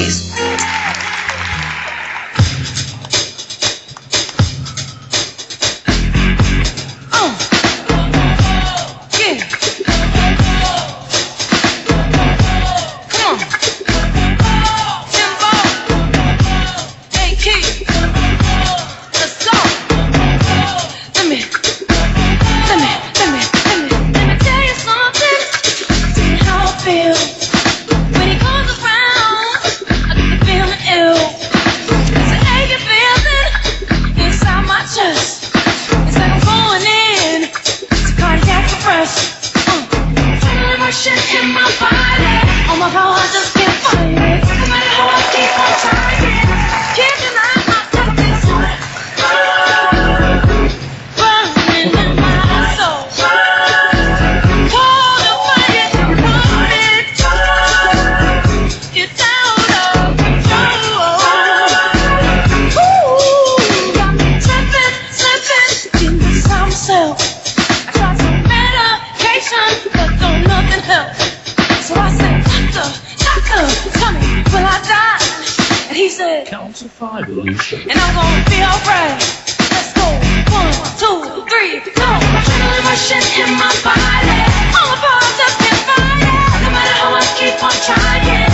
Peace. In my body, oh my God, I just can't fight it. No matter how I keep on trying, can't deny my touch. Burning in my soul, cold and fire, wanted to get out of control. Ooh, got me tripping, slipping into myself. I tried some medication, but don't nothing help. So I said, doctor, tell me, will I die? And he said, count to 5, Alicia. and I'm gonna be alright. Let's go. 1, 2, 3, go. Adrenaline rushing in my body. All my powers just can't fight it. No matter how I keep on trying.